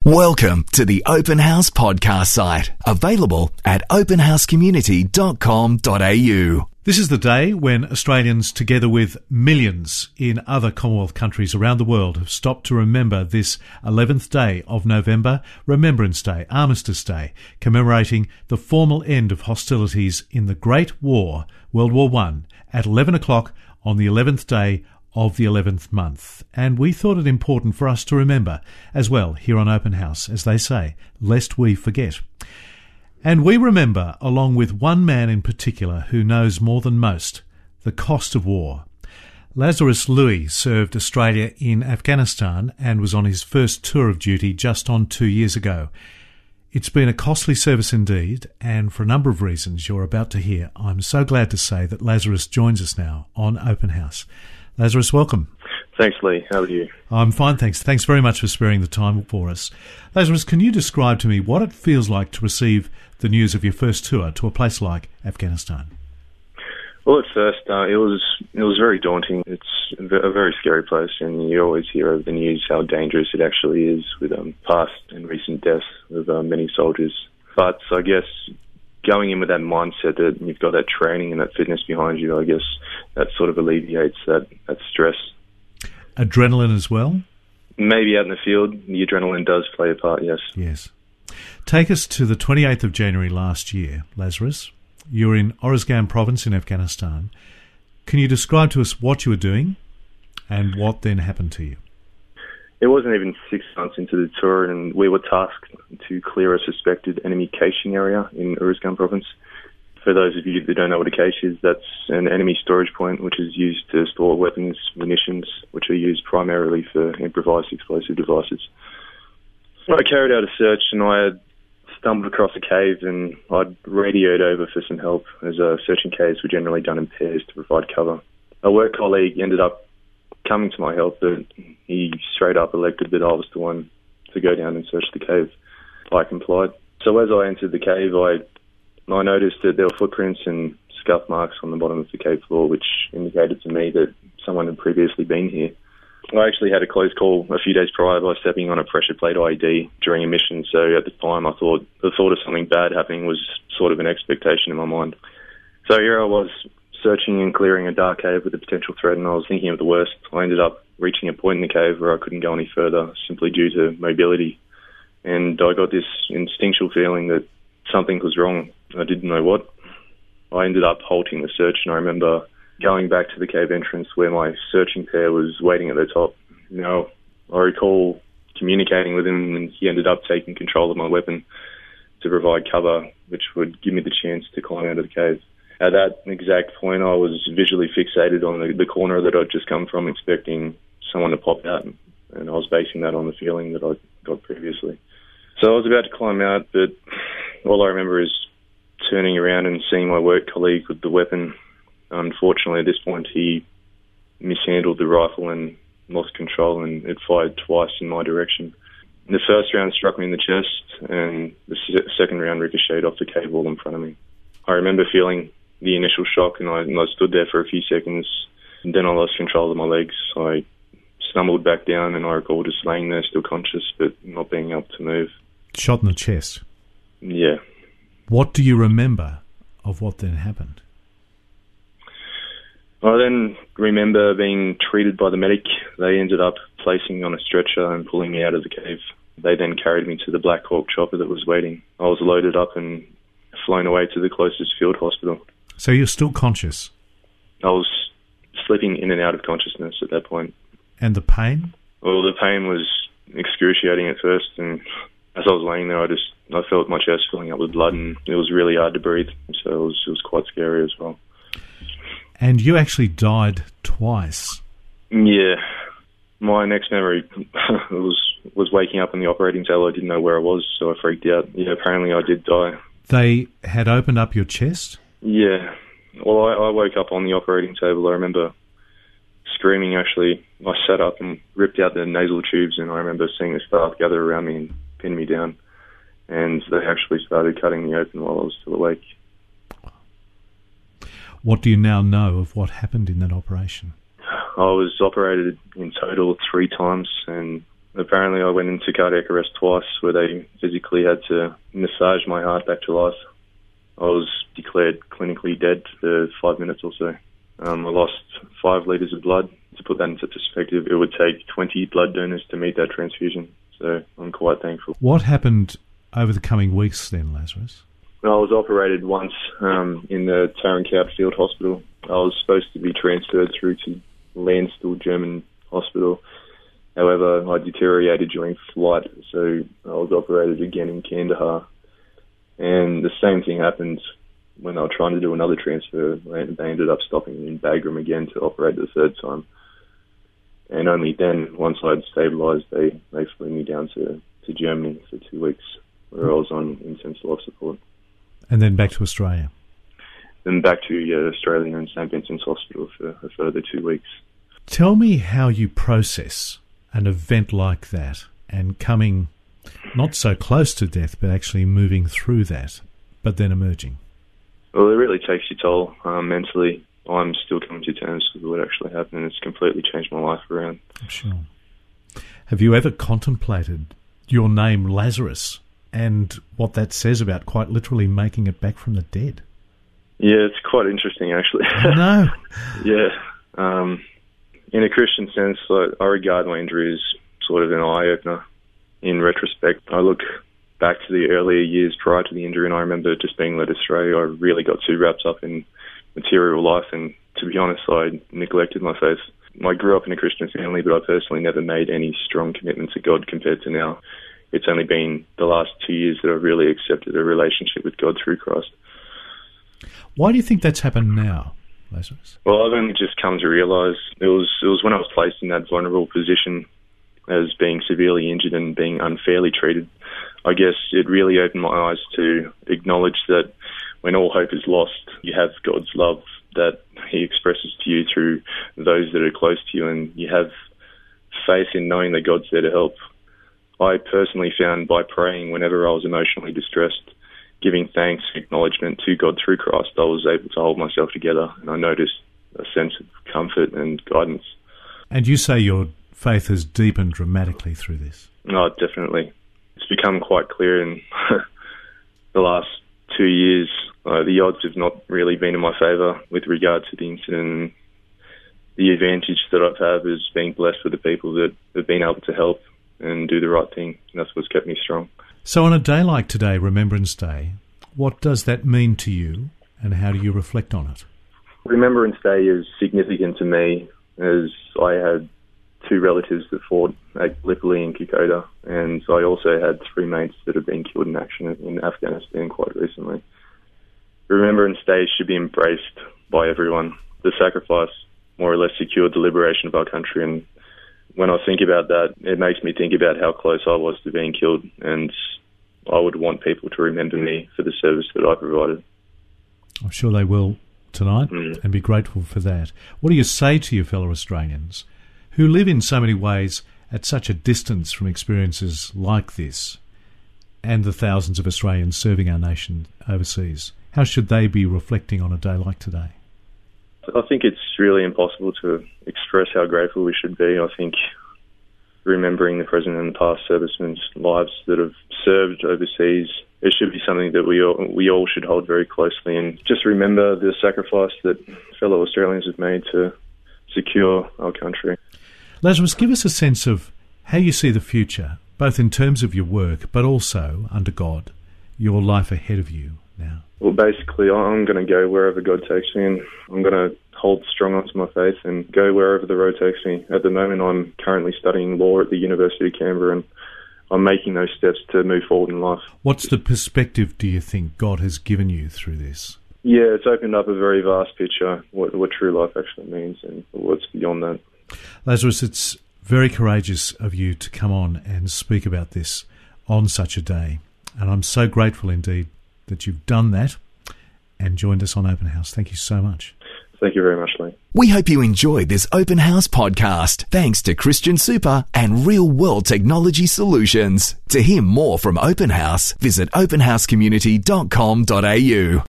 Welcome to the Open House podcast site, available at openhousecommunity.com.au. This is the day when Australians, together with millions in other Commonwealth countries around the world, have stopped to remember this 11th day of November, Remembrance Day, Armistice Day, commemorating the formal end of hostilities in the Great War, World War I, at 11 o'clock on the 11th day of the 11th month. And we thought it important for us to remember as well here on Open House, as they say, lest we forget. And we remember, along with one man in particular who knows more than most, the cost of war. Lazarus Louis served Australia in Afghanistan and was on his first tour of duty just on 2 years ago. It's been a costly service indeed, and for a number of reasons you're about to hear, I'm so glad to say that Lazarus joins us now on Open House. Lazarus, welcome. Thanks, Lee. How are you? I'm fine, thanks. Thanks very much for sparing the time for us. Lazarus, can you describe to me what it feels like to receive the news of your first tour to a place like Afghanistan? Well, at first, it was very daunting. It's a very scary place, and you always hear over the news how dangerous it actually is with past and recent deaths of many soldiers. But I guess going in with that mindset that you've got that training and that fitness behind you, I guess that sort of alleviates that stress. Adrenaline as well? Maybe out in the field, the adrenaline does play a part, yes. Yes. Take us to the 28th of January last year, Lazarus. You were in Oruzgan province in Afghanistan. Can you describe to us what you were doing and what then happened to you? It wasn't even 6 months into the tour, and we were tasked to clear a suspected enemy caching area in Oruzgan province. For those of you that don't know what a cache is, that's an enemy storage point which is used to store weapons, munitions, which are used primarily for improvised explosive devices. I carried out a search, and I had stumbled across a cave, and I'd radioed over for some help, as searching caves were generally done in pairs to provide cover. A work colleague ended up coming to my help, but he straight up elected that I was the one to go down and search the cave. I complied. So as I entered the cave, I noticed that there were footprints and scuff marks on the bottom of the cave floor, which indicated to me that someone had previously been here. I actually had a close call a few days prior by stepping on a pressure plate IED during a mission, so at the time I thought the thought of something bad happening was sort of an expectation in my mind. So here I was, searching and clearing a dark cave with a potential threat, and I was thinking of the worst. I ended up reaching a point in the cave where I couldn't go any further, simply due to mobility. And I got this instinctual feeling that something was wrong. I didn't know what. I ended up halting the search, and I remember going back to the cave entrance where my searching pair was waiting at the top. Now, I recall communicating with him, and he ended up taking control of my weapon to provide cover, which would give me the chance to climb out of the cave. At that exact point, I was visually fixated on the corner that I'd just come from, expecting someone to pop out, and I was basing that on the feeling that I got previously. So I was about to climb out, but all I remember is turning around and seeing my work colleague with the weapon. Unfortunately, at this point, he mishandled the rifle and lost control, and it fired twice in my direction. The first round struck me in the chest, and the second round ricocheted off the cave wall in front of me. I remember feeling the initial shock, and I stood there for a few seconds, and then I lost control of my legs. I stumbled back down, and I recall just laying there still conscious, but not being able to move. Shot in the chest? Yeah. What do you remember of what then happened? I then remember being treated by the medic. They ended up placing me on a stretcher and pulling me out of the cave. They then carried me to the Black Hawk chopper that was waiting. I was loaded up and flown away to the closest field hospital. So you're still conscious? I was slipping in and out of consciousness at that point. And the pain? Well, the pain was excruciating at first, and as I was laying there, I felt my chest filling up with blood, and it was really hard to breathe, so it was quite scary as well. And you actually died twice? Yeah. My next memory was waking up on the operating table. I didn't know where I was, so I freaked out. Yeah, apparently I did die. They had opened up your chest? Yeah. Well, I woke up on the operating table. I remember screaming, actually. I sat up and ripped out the nasal tubes, and I remember seeing the staff gather around me and pin me down. And they actually started cutting me open while I was still awake. What do you now know of what happened in that operation? I was operated in total 3 times, and Apparently I went into cardiac arrest twice, where they physically had to massage my heart back to life. I was declared clinically dead for 5 minutes or so. I lost 5 litres of blood. To put that into perspective, it would take 20 blood donors to meet that transfusion. So I'm quite thankful. What happened over the coming weeks then, Lazarus? I was operated once in the Tarankert Field Hospital. I was supposed to be transferred through to Landstuhl German Hospital. However, I deteriorated during flight, so I was operated again in Kandahar. And the same thing happened when they were trying to do another transfer. They ended up stopping in Bagram again to operate the third time. And only then, once I'd stabilised, they flew me down to Germany for 2 weeks, where I was on intensive life support. And then back to Australia? Then back to Australia and St Vincent's Hospital for a further 2 weeks. Tell me how you process an event like that and coming not so close to death, but actually moving through that, but then emerging. Well, it really takes your toll mentally. I'm still coming to terms with what actually happened, and it's completely changed my life around. I'm sure. Have you ever contemplated your name, Lazarus, and what that says about quite literally making it back from the dead? Yeah, it's quite interesting, actually. I know. Yeah. In a Christian sense, I regard my injury as sort of an eye-opener. In retrospect, I look back to the earlier years prior to the injury, and I remember just being led astray. I really got too wrapped up in material life, and to be honest, I neglected my faith. I grew up in a Christian family, but I personally never made any strong commitment to God compared to now. It's only been the last 2 years that I've really accepted a relationship with God through Christ. Why do you think that's happened now, Lazarus? Well, I've only just come to realise it was when I was placed in that vulnerable position as being severely injured and being unfairly treated. I guess it really opened my eyes to acknowledge that when all hope is lost, you have God's love that He expresses to you through those that are close to you, and you have faith in knowing that God's there to help. I personally found by praying whenever I was emotionally distressed, giving thanks, acknowledgement to God through Christ, I was able to hold myself together, and I noticed a sense of comfort and guidance. And you say your faith has deepened dramatically through this? Oh, definitely. It's become quite clear in the last 2 years. The odds have not really been in my favour with regard to the incident. The advantage that I've had is being blessed with the people that have been able to help and do the right thing. And that's what's kept me strong. So on a day like today, Remembrance Day, what does that mean to you and how do you reflect on it? Remembrance Day is significant to me as I had 2 relatives that fought at Gallipoli and Kokoda, and I also had 3 mates that have been killed in action in Afghanistan quite recently. Remembrance Day should be embraced by everyone. The sacrifice more or less secured the liberation of our country, and when I think about that, it makes me think about how close I was to being killed, and I would want people to remember me for the service that I provided. I'm sure they will tonight and be grateful for that. What do you say to your fellow Australians who live in so many ways at such a distance from experiences like this and the thousands of Australians serving our nation overseas? How should they be reflecting on a day like today? I think it's really impossible to express how grateful we should be. I think remembering the present and past servicemen's lives that have served overseas, it should be something that we all should hold very closely, and just remember the sacrifice that fellow Australians have made to secure our country. Lazarus, give us a sense of how you see the future, both in terms of your work, but also, under God, your life ahead of you now. Well, basically, I'm going to go wherever God takes me, and I'm going to hold strong onto my faith and go wherever the road takes me. At the moment, I'm currently studying law at the University of Canberra, and I'm making those steps to move forward in life. What's the perspective, do you think, God has given you through this? Yeah, it's opened up a very vast picture, what true life actually means and what's beyond that. Lazarus, it's very courageous of you to come on and speak about this on such a day, and I'm so grateful indeed that you've done that and joined us on Open House. Thank you so much. Thank you very much, Lee. We hope you enjoyed this Open House podcast, thanks to Christian Super and Real World Technology Solutions. To hear more from Open House, visit openhousecommunity.com.au.